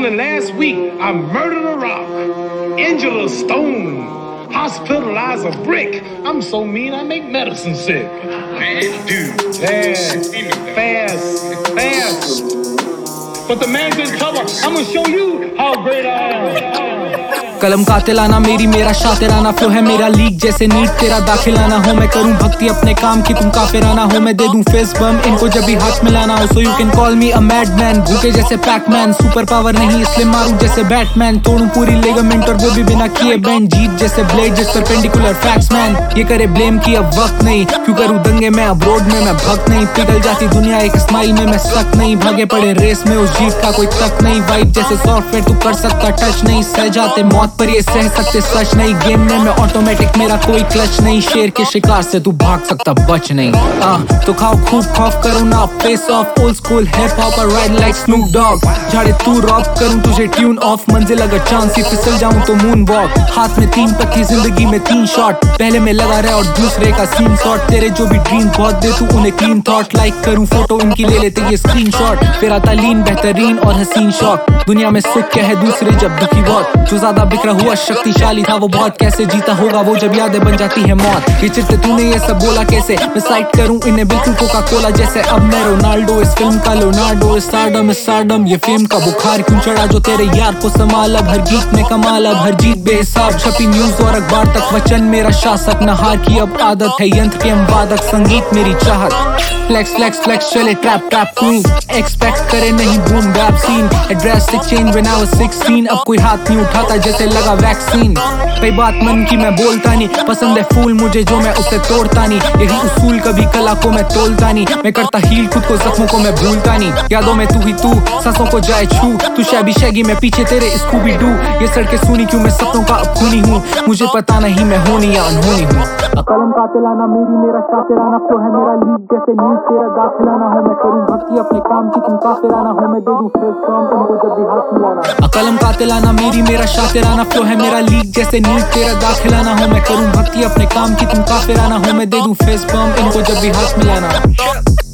Only last week, I murdered a rock, injured a stone, hospitalized a brick. I'm so mean, I make medicine sick. Dude, fast. But the man's in trouble. I'm gonna show you how great I am. कलम कातिलाना मेरी मेरा शातिराना flow है मेरा leak जैसे NEET तेरा दाखिलाना हो। मैं करूं भक्ति अपने काम की तुम काफिराना हो। मैं दे दूं फेस बम इनको जब भी हाथ मिलाना हो। So you can call me a madman, भूखे जैसे पैकमैन। सुपर पावर नहीं इसलिए मारूं जैसे बैटमैन। तोड़ूं पूरी लिगामेंट और वो भी बिना किए बैंड। जीत जैसे ब्लेड जिस परपेंडिकुलर फैक्ट्स मैन। ये करे ब्लेम की अब वक्त नहीं, क्यों करूं दंगे मैं अब्रोड में। मैं भक्त नहीं, पिघल जाती दुनिया एक स्माइल में। मैं सक नहीं, भागे पड़े रेस में उस जीत का कोई तक नहीं। वाइब जैसे सॉफ्टवेयर तू कर सकता टच नहीं। सह जाते मौत पर ये सह सकते सच नहीं। गेम में मैं ऑटोमेटिक मेरा कोई क्लच नहीं। शेर के शिकार से तू भाग सकता बच नहीं। तो खाओ खूब खौफ करूं ना face off. Old school hip hop और राइड लाइक स्नूप डॉग। झाड़े तू रॉक करूं तुझे ट्यून ऑफ। मंजिल अगर चांद सी फिसल जाऊं तो मून वॉक। हाथ में 3 पत्ती जिंदगी में 3 शॉट। पहले में लगा रहे और दूसरे का सीन शॉट। तेरे जो भी ड्रीम बहुत दे तू उन्हें क्लीन थॉट। लाइक करूं फोटो इनकी ले लेते ये स्क्रीन शॉट। तेरा तालीन बेहतरीन और हसीन शौक। दुनिया में सुख क्या है दूसरे जब दुखी बहुत। जो ज्यादा बिखरा हुआ शक्तिशाली था वो बहुत। कैसे जीता होगा वो जब यादें बन जाती है मौत। ये चिट्टे तूने ये सब बोला कैसे मैं साइड करूं इन्हें बिल्कुल कोका कोला जैसे। अब मैं रोनाल्डो इस फिल्म का लोनार्डो। इस स्टारडम ये फेम का बुखार क्यों चढ़ा जो तेरे यार को संभाल। अब हर गीत में कमाल, अब हर जीत बेहिसाब। छपी न्यूज और अखबार तक वचन मेरा शासक। न हार की अब आदत है यंत्र के हम वादक। संगीत मेरी चाहत। फ्लेक्स चले ट्रैप क्वीन। एक्सपेक्ट करे नहीं boom bap scene. Drastic change when I was 16। अब कोई हाथ नहीं उठाता जैसे लगा वैक्सीन। कई बात मन की मैं बोलता नहीं। पसंद है फूल मुझे जो मैं उसे तोड़ता नहीं। यही उसूल कभी कला को मैं तोलता नहीं। मैं करता हील खुद को जख्मों को मैं भूलता नहीं। यादों में तू ही तू सांसों को जाए छू। तू शैबी शैगी मैं पीछे तेरे स्कूबी डू। ये सड़कें सुनी क्यों मैं सपनों का अब खूनी हूँ। मुझे पता नहीं मैं होनी या अनहोनी हूँ। कलम कातिलाना मेरी मेरा शातिराना फ्लो है मेरा लीक जैसे नीट तेरा दाखिलाना हो। मैं करूं भक्ति अपने काम की तुम काफिराना हो। मैं दे दूं फेस बम तुमको जब भी हाथ मिलाना। कलम कातिलाना मेरी मेरा शातिराना फ्लो है मेरा लीक जैसे नीट तेरा दाखिलाना हो। मैं करूं भक्ति अपने काम की तुम काफिराना हो। मैं दे दूं फेस बम इनको जब भी हाथ मिलाना।